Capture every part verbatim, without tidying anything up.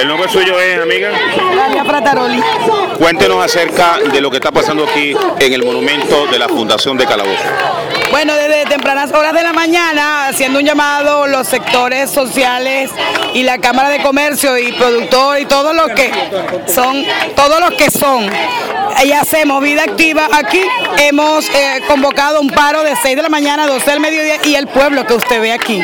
nombre suyo es, amiga? Dalia Frataroli. Cuéntenos acerca de lo que está pasando aquí en el monumento de la Fundación de Calabozo. Bueno, desde tempranas horas de la mañana, haciendo un llamado los sectores sociales y la Cámara de Comercio y productores y todos los que son, todos los que son, y hacemos vida activa aquí. Hemos eh, convocado un paro de seis de la mañana a doce del mediodía y el pueblo que usted ve aquí.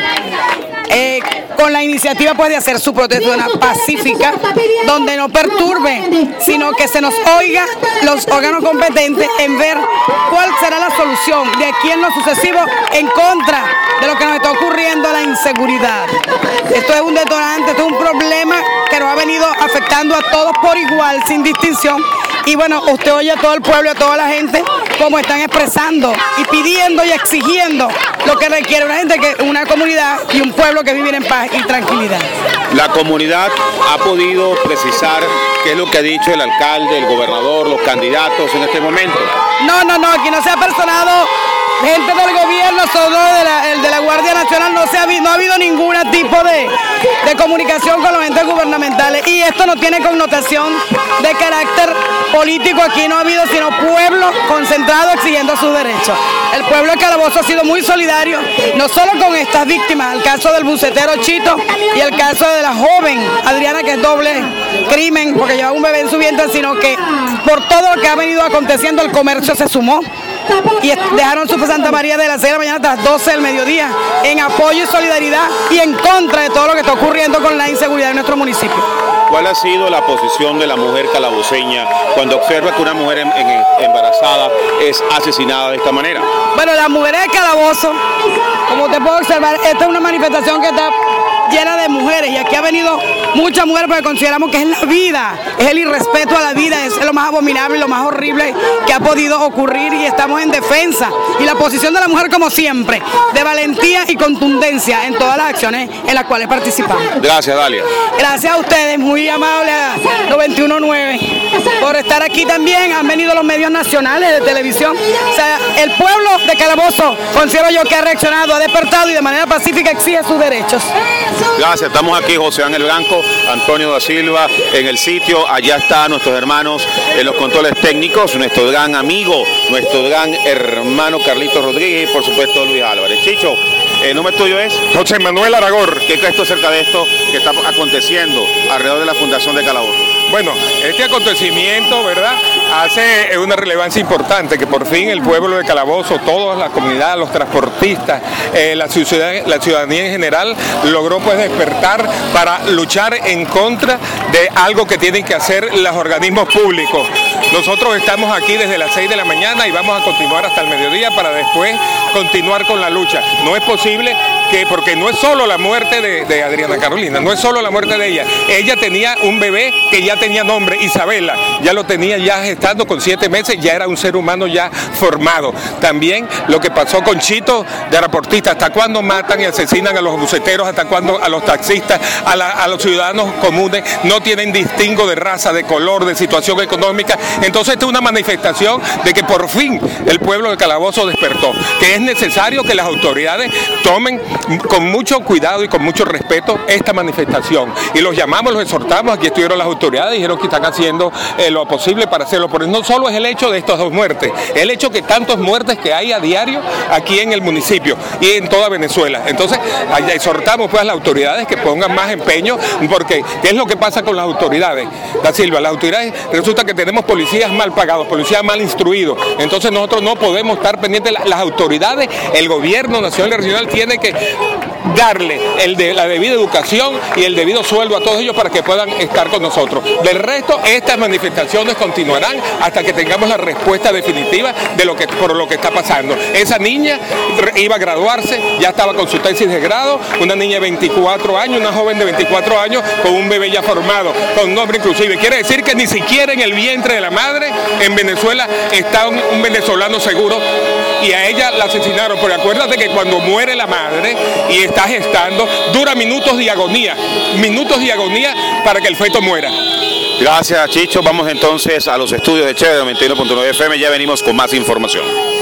Eh, con la iniciativa pues de hacer su protesta una pacífica, donde no perturbe, sino que se nos oiga los órganos competentes en ver cuál será la solución de aquí en lo sucesivo en contra de lo que nos está ocurriendo, la inseguridad. Esto es un detonante, esto es un problema que nos ha venido afectando a todos por igual, sin distinción. Y bueno, usted oye a todo el pueblo, a toda la gente, cómo están expresando y pidiendo y exigiendo lo que requiere una gente, que una comunidad y un pueblo que viven en paz y tranquilidad. La comunidad ha podido precisar qué es lo que ha dicho el alcalde, el gobernador, los candidatos en este momento. No, no, no, aquí no se ha personado gente del gobierno, solo de la, el de la Guardia Nacional, no, se ha, no ha habido ningún tipo de, de comunicación con los entes gubernamentales, y esto no tiene connotación de carácter político. Aquí no ha habido sino pueblo concentrado exigiendo sus derechos. El pueblo de Calabozo ha sido muy solidario, no solo con estas víctimas, el caso del bucetero Chito y el caso de la joven Adriana, que es doble crimen porque lleva un bebé en su vientre, sino que por todo lo que ha venido aconteciendo el comercio se sumó y dejaron su Santa María de las seis de la mañana hasta las doce del mediodía en apoyo y solidaridad y en contra de todo lo que está ocurriendo con la inseguridad en nuestro municipio. ¿Cuál ha sido la posición de la mujer calaboceña cuando observa que una mujer en, en, embarazada es asesinada de esta manera? Bueno, las mujeres de Calabozo, como usted puede observar, esta es una manifestación que está llena de mujeres, y aquí ha venido muchas mujeres porque consideramos que es la vida, es el irrespeto a la vida, es lo más abominable y lo más horrible que ha podido ocurrir, y estamos en defensa. Y la posición de la mujer, como siempre, de valentía y contundencia en todas las acciones en las cuales participamos. Gracias, Dalia. Gracias a ustedes, muy amables a noventa y uno nueve por estar aquí también. Han venido los medios nacionales de televisión. O sea, el pueblo de Calabozo, considero yo que ha reaccionado, ha despertado y de manera pacífica exige sus derechos. Gracias, estamos aquí, José Ángel Blanco, Antonio da Silva, en el sitio. Allá están nuestros hermanos en los controles técnicos, nuestro gran amigo, nuestro gran hermano Carlitos Rodríguez y por supuesto Luis Álvarez. Chicho, ¿el nombre tuyo es? José Manuel Aragor. ¿Qué crees tú acerca de esto que está aconteciendo alrededor de la Fundación de Calabozo? Bueno, este acontecimiento, ¿verdad?, hace una relevancia importante, que por fin el pueblo de Calabozo, toda la comunidad, los transportistas, eh, la, ciudadanía, la ciudadanía en general, logró pues despertar para luchar en contra de algo que tienen que hacer los organismos públicos. Nosotros estamos aquí desde las seis de la mañana y vamos a continuar hasta el mediodía para después continuar con la lucha. No es posible que, porque no es solo la muerte de, de Adriana Carolina, no es solo la muerte de ella. Ella tenía un bebé que ya tenía nombre, Isabela, ya lo tenía ya gestando con siete meses, ya era un ser humano ya formado. También lo que pasó con Chito, de transportista, hasta cuándo matan y asesinan a los buceteros, hasta cuándo a los taxistas, a, la, a los ciudadanos comunes, no tienen distingo de raza, de color, de situación económica. Entonces esta es una manifestación de que por fin el pueblo de Calabozo despertó, que es necesario que las autoridades tomen con mucho cuidado y con mucho respeto esta manifestación, y los llamamos, los exhortamos. Aquí estuvieron las autoridades, dijeron que están haciendo eh, lo posible para hacerlo, pero no solo es el hecho de estas dos muertes, el hecho que tantas muertes que hay a diario aquí en el municipio y en toda Venezuela. Entonces allá exhortamos pues a las autoridades que pongan más empeño, porque ¿qué es lo que pasa con las autoridades? Da Silva, las autoridades, resulta que tenemos policías mal pagados, policías mal instruidos, entonces nosotros no podemos estar pendientes. Las autoridades, el gobierno nacional y regional tiene que darle el de, la debida educación y el debido sueldo a todos ellos para que puedan estar con nosotros. Del resto, estas manifestaciones continuarán hasta que tengamos la respuesta definitiva de lo que, por lo que está pasando. Esa niña iba a graduarse, ya estaba con su tesis de grado, una niña de veinticuatro años, una joven de veinticuatro años, con un bebé ya formado, con nombre inclusive. Quiere decir que ni siquiera en el vientre de la madre en Venezuela está un, un venezolano seguro, y a ella la asesinaron, porque acuérdate que cuando muere la madre y está gestando, dura minutos de agonía, minutos de agonía para que el feto muera. Gracias, Chicho. Vamos entonces a los estudios de Chévere noventa y uno punto nueve F M, ya venimos con más información.